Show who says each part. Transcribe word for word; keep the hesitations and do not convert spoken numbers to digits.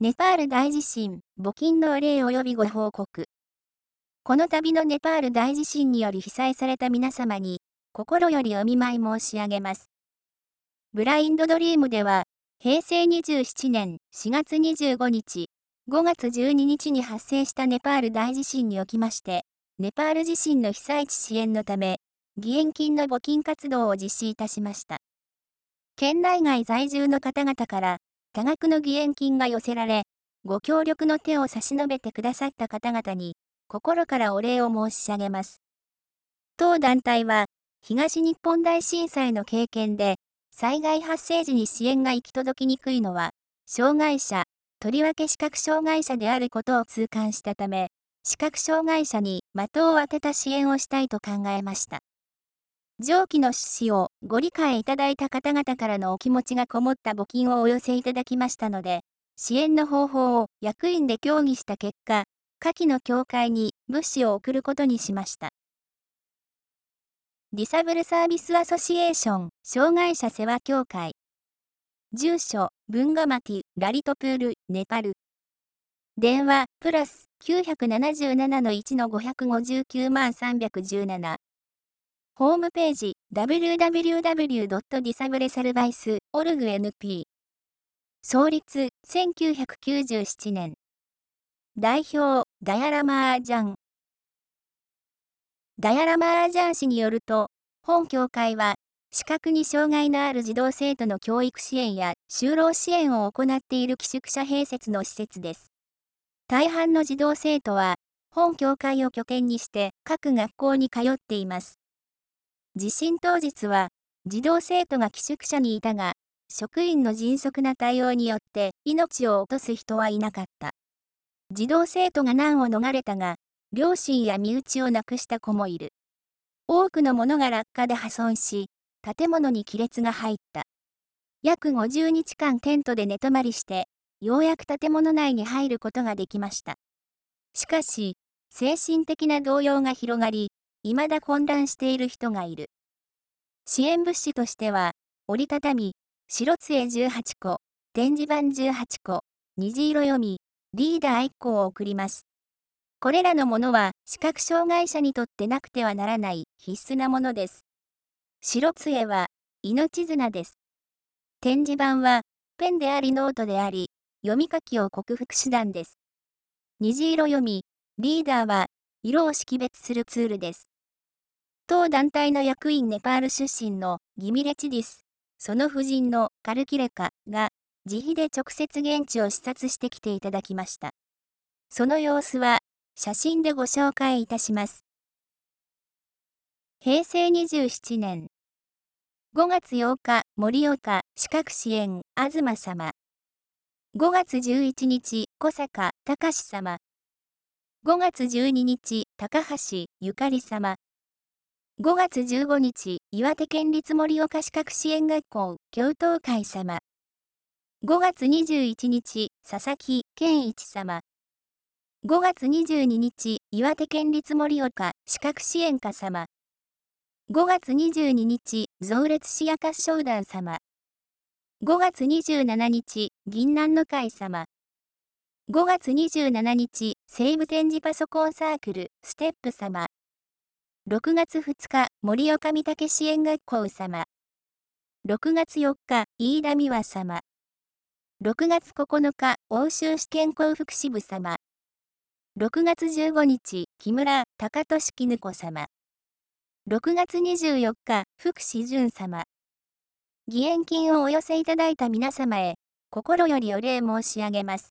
Speaker 1: ネパール大地震、募金のお礼及びご報告。この度のネパール大地震により被災された皆様に、心よりお見舞い申し上げます。ブラインドドリームでは、へいせいにじゅうななねんしがつにじゅうごにち、ごがつじゅうににちに発生したネパール大地震におきまして、ネパール地震の被災地支援のため、義援金の募金活動を実施いたしました。県内外在住の方々から、多額の義援金が寄せられ、ご協力の手を差し伸べてくださった方々に、心からお礼を申し上げます。当団体は、東日本大震災の経験で、災害発生時に支援が行き届きにくいのは、障害者、とりわけ視覚障害者であることを痛感したため、視覚障害者に的を当てた支援をしたいと考えました。上記の趣旨をご理解いただいた方々からのお気持ちがこもった募金をお寄せいただきましたので、支援の方法を役員で協議した結果、下記の協会に物資を送ることにしました。ディサブルサービスアソシエーション障害者世話協会。住所、ブンガマティ、ラリトプール、ネパル。電話、プラス、きゅうなななのいちのごごきゅうまんさんびゃくじゅうなな。ホームページ ダブリューダブリューダブリュードットディサブレサルバイスオルグエヌピー 創立せんきゅうひゃくきゅうじゅうななねん代表ダヤラマージャンダヤラマージャン氏によると本協会は視覚に障害のある児童生徒の教育支援や就労支援を行っている寄宿舎併設の施設です。大半の児童生徒は本協会を拠点にして各学校に通っています。地震当日は、児童生徒が寄宿舎にいたが、職員の迅速な対応によって命を落とす人はいなかった。児童生徒が難を逃れたが、両親や身内を亡くした子もいる。多くのものが落下で破損し、建物に亀裂が入った。約ごじゅうにちかんテントで寝泊まりして、ようやく建物内に入ることができました。しかし、精神的な動揺が広がり、未だ混乱している人がいる。支援物資としては、折りたたみ、白杖じゅうはちこ、展示板じゅうはちこ、虹色読み、リーダーいっこを送ります。これらのものは視覚障害者にとってなくてはならない必須なものです。白杖は命綱です。展示板はペンでありノートであり、読み書きを克服手段です。虹色読み、リーダーは色を識別するツールです。当団体の役員ネパール出身のギミレチディス、その夫人のカルキレカが自費で直接現地を視察してきていただきました。その様子は写真でご紹介いたします。へいせいにじゅうななねんごがつようか盛岡視覚支援東様ごがつじゅういちにち小坂隆様ごがつじゅうににち高橋ゆかり様ごがつじゅうごにち、岩手県立盛岡視覚支援学校、教頭会様。ごがつにじゅういちにち、佐々木健一様。ごがつにじゅうににち、岩手県立盛岡視覚支援課様。ごがつにじゅうににち、増列市明石商団様。ごがつにじゅうしちにち、銀南の会様。ごがつにじゅうしちにち、西武展示パソコンサークル、ステップ様。ろくがつふつか、盛岡御嶽支援学校様。ろくがつよっか、飯田美和様。ろくがつここのか、欧州市健康福祉部様。ろくがつじゅうごにち、木村高俊絹子様。ろくがつにじゅうよっか、福祉淳様。義援金をお寄せいただいた皆様へ、心よりお礼申し上げます。